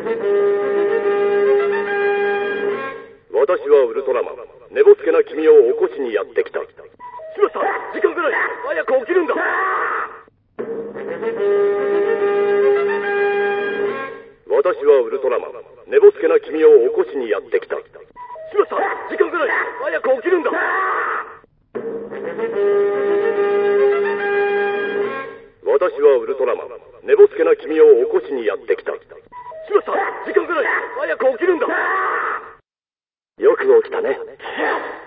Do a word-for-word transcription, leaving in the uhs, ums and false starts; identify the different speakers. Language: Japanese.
Speaker 1: 私はウルトラマン。寝ぼすけな君を起こしにやってきた。しまった、時間がない。早く起きるんだ。私はウルトラマン。寝ぼすけな君を起こしにやってきた。しまった、時間がない。早く起きるんだ。私はウルトラマン。寝ぼすけな君を起こしにやってきた。しまった、時間がない。早く起きるんだ。よく起きたね。